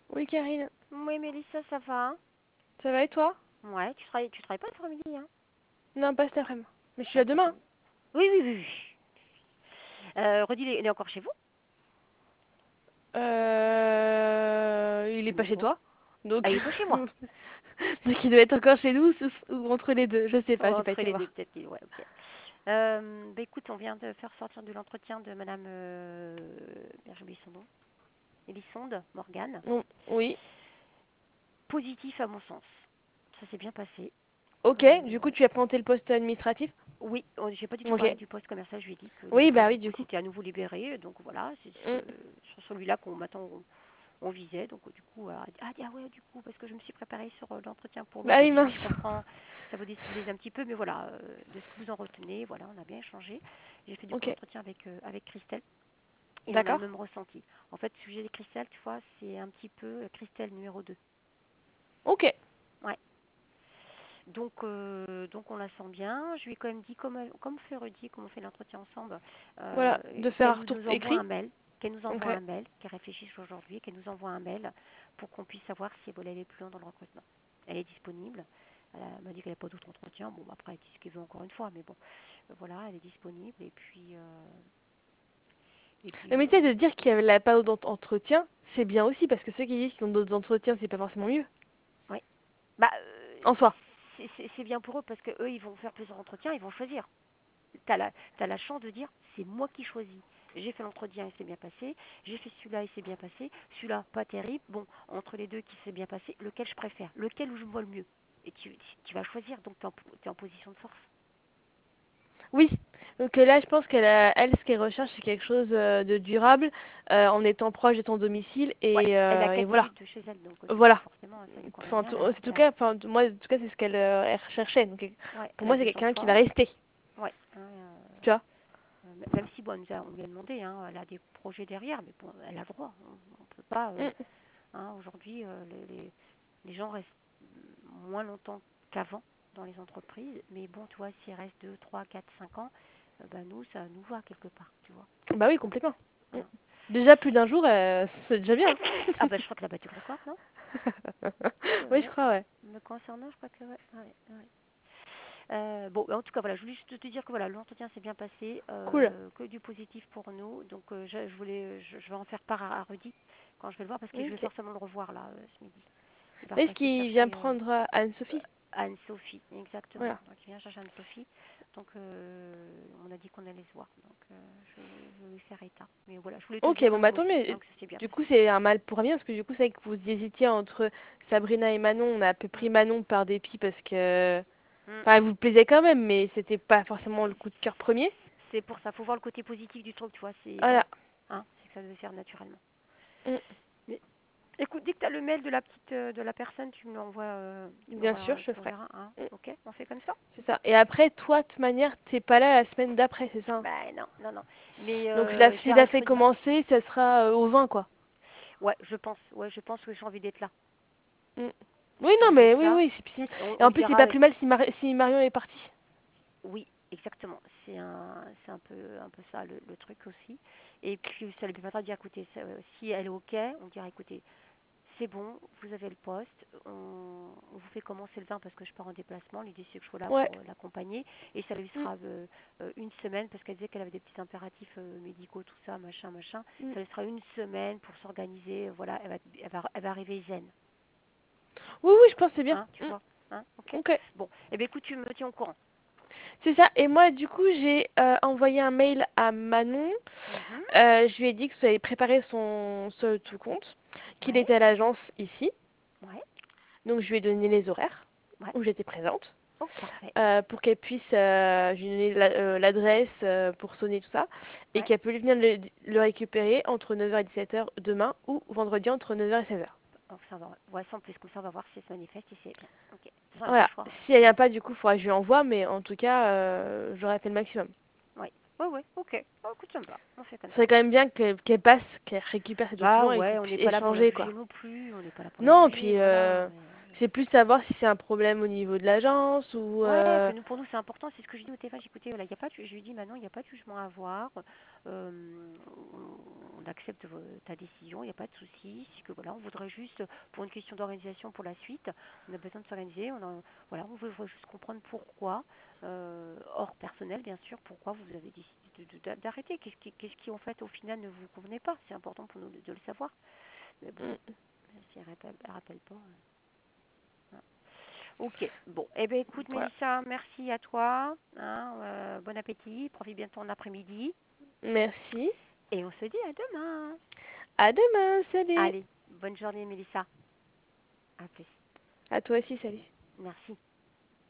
Oui, Karine. Oui, Mélissa, ça va? Ça va et toi? Ouais, tu travailles pas l'après-midi, hein? Non, pas cet après-midi. Mais je suis Ah, là ça demain. tombe. Oui, oui, oui, oui. Redis, il est encore chez vous? Il est pas chez Bon. toi. Ah, Donc... il est pas chez moi. Donc il doit être encore chez nous ou entre les deux. Je sais pas, j'ai pas Entre été les deux, voir. peut-être qu'il. Ouais, ok. Bah écoute, on vient de faire sortir de l'entretien de Madame. Merde, j'ai oublié son nom. Elisonde Morgane. Oui. Positif à mon sens. Ça s'est bien passé. Ok, du Euh, coup tu as présenté le poste administratif? Oui, j'ai pas du tout Ok. parlé du poste commercial. Je lui ai dit que Oui, bah pour le oui, coup du coup. c'était à nouveau libéré. Donc voilà, c'est ce Mm. que sur celui-là qu'on m'attend, on visait. Donc du coup, ah ouais, du coup, parce que je me suis préparée sur l'entretien pour Bah l'autre. J'ai oui, dit oui, je mince. comprends, ça vous déstabilise un petit peu, mais voilà, de ce que vous en retenez, voilà, on a bien échangé. J'ai fait du coup Ok. l'entretien avec Christelle et on a le D'accord. même ressenti. En fait, le sujet des Christelle, tu vois, c'est un petit peu Christelle numéro 2. Ok. Ouais. Donc on la sent bien. Je lui ai quand même dit, comme fait Rudy, comme on fait l'entretien ensemble, Voilà. De faire un qu'elle retour nous envoie écrit. un mail, Ok. qu'elle réfléchisse aujourd'hui, qu'elle nous envoie un mail pour qu'on puisse savoir si elle veut aller plus loin dans le recrutement. Elle est disponible. M'a dit qu'elle n'a pas d'autres entretiens. Bon, bah, après, elle dit ce qu'elle veut encore une fois, mais bon, voilà, elle est disponible. Et puis Mais tu sais, de dire qu'il n'y a pas d'autres entretiens, c'est bien aussi parce que ceux qui disent qu'ils ont d'autres entretiens, c'est pas forcément mieux. ouais. Bah, En soi. c'est bien pour eux parce que eux, ils vont faire plusieurs entretiens, ils vont choisir. T'as la chance de dire c'est moi qui choisis. J'ai fait l'entretien, il s'est bien passé. J'ai fait celui-là, il s'est bien passé. Celui-là, pas terrible. Bon, entre les deux qui s'est bien passé, lequel je préfère, lequel où je me vois le mieux. Et tu vas choisir, donc tu es en position de force. Oui, donc là, je pense elle, ce qu'elle recherche, c'est quelque chose de durable, en étant proche de ton domicile, Ouais, elle a et 4 voilà. minutes de chez elle, donc du coup, Voilà. forcément, ça lui convient Enfin, bien. en tout cas, enfin, moi, en tout cas, c'est ce elle recherchait. Donc, Ouais, pour elle a moi, c'est besoin de quelqu'un qui va toi. rester, Ouais, hein, tu vois. même si bon, on lui a demandé, hein, elle a des projets derrière, mais bon, elle a le droit. On peut pas. Mm. Hein, aujourd'hui, les gens restent moins longtemps qu'avant dans les entreprises, mais bon, tu vois, s'ils restent 2, 3, 4, 5 ans, ben nous, ça nous va quelque part, tu vois. Bah oui, complètement. Mm. Voilà. Déjà plus d'un jour, c'est déjà bien. Ah ben je crois que la battu le record, non? Oui, je Ouais. crois, ouais. Me concernant, je crois que ouais. Ouais, ouais. Bon, en tout cas, voilà, je voulais juste te dire que voilà, l'entretien s'est bien passé, Cool. que du positif pour nous. Donc, je vais en faire part à Rudy quand je vais le voir parce que je vais Ok. forcément le revoir là ce midi. Il va Là, est-ce repasser qu'il vient chercher prendre Anne-Sophie? Anne-Sophie, exactement. Voilà. Donc il vient chercher Anne-Sophie. Donc on a dit qu'on allait se voir. Donc je vais lui faire état. Mais voilà, je voulais te le Ok, dire bon, quand bah même tant aussi, mieux. hein, que ça s'est bien Du coup, passé. c'est un mal pour un bien, parce que du coup, c'est vrai que vous hésitiez entre Sabrina et Manon. On a un peu Mm, pris Manon par dépit parce que... mm. Enfin, elle vous plaisait quand même, mais c'était pas forcément le coup de cœur premier. C'est pour ça, faut voir le côté positif du truc, tu vois. C'est Voilà. voilà, hein, c'est que ça devait faire naturellement. Mm. Mais écoute, dès que tu as le mail de la petite, de la personne, Bien sûr, je tu le ferai. m'enverras, hein. Mm. Ok, on fait comme ça. C'est ça. Et après, toi, de toute manière, t'es pas là la semaine d'après, c'est ça, hein? Ben non, non, non. Mais Donc je si la fait resterai. commencer, ça sera au 20, quoi. Ouais, je pense. Ouais, je pense que j'ai envie d'être là. Mm. Oui, J'ai non, envie mais d'être oui, là. oui. Et On en lui plus, c'est dira, pas plus mal si Marion est partie. oui, exactement. C'est un peu ça le truc aussi. Et puis ça lui permettra de dire, écoutez, si elle est ok, on dira, écoutez, c'est bon, vous avez le poste, on vous fait commencer le 20 parce que je pars en déplacement. L'idée c'est que je sois là Ouais. pour l'accompagner et ça lui Mm. sera une semaine parce qu'elle disait qu'elle avait des petits impératifs médicaux, tout ça, machin, machin. Mm. Ça lui sera une semaine pour s'organiser. Voilà, elle va arriver zen, Oui, oui, je pense que c'est bien. hein, tu vois, hein, ok. Ok. Bon, eh bien écoute, tu me tiens au courant. C'est ça. Et moi, du coup, j'ai envoyé un mail à Manon. Mhm. Je lui ai dit que vous avez préparé son seul tout compte, qu'il Ouais, était à l'agence ici. ouais, Donc, je lui ai donné les horaires ouais. où j'étais présente. Oh, parfait. Pour qu'elle puisse, je lui ai donné l'adresse pour sonner tout ça, et Ouais. qu'elle peut venir le récupérer entre 9h et 17h demain ou vendredi entre 9h et 16h. Donc ça va. Ouais, sans plus, comme ça, on va voir si elle se manifeste et c'est bien. Ok. De toute façon, elle n'a pas le Voilà. choix, hein. Si elle vient pas, du coup, il faudra que je lui envoie, mais en tout cas, j'aurais fait le maximum. Ouais. Ouais, ouais, ok. Oh, écoute, ça me va. On fait comme Ce ça. serait quand même bien qu'elle passe, qu'elle récupère ses Bah documents et qu'on ouais, on puisse n'est pas là pour la échanger, juger quoi. non plus. On n'est pas là pour la Non, juger, puis voilà. C'est plus savoir si c'est un problème au niveau de l'agence ou... Ouais, que nous, pour nous, c'est important. C'est ce que je dis au téléphone. J'ai écouté, voilà, y a pas je lui dis maintenant, il n'y a pas de jugement à avoir. On accepte ta décision, il n'y a pas de souci. C'est que voilà, on voudrait juste, pour une question d'organisation pour la suite, on a besoin de s'organiser. Voilà, on voudrait juste comprendre pourquoi, hors personnel, bien sûr, pourquoi vous avez décidé d'arrêter. Qu'est-ce qui, en fait, au final, ne vous convenait pas. C'est important pour nous de le savoir. Mais bon, Mm. si elle rappelle pas. Hein. Ok, bon. Eh bien, écoute, Voilà. Mélissa, merci à toi. Hein, bon appétit, profite bien de ton après-midi. Merci. Et on se dit à demain. À demain, salut. Allez, bonne journée, Mélissa. À plus. À toi aussi, salut. Merci.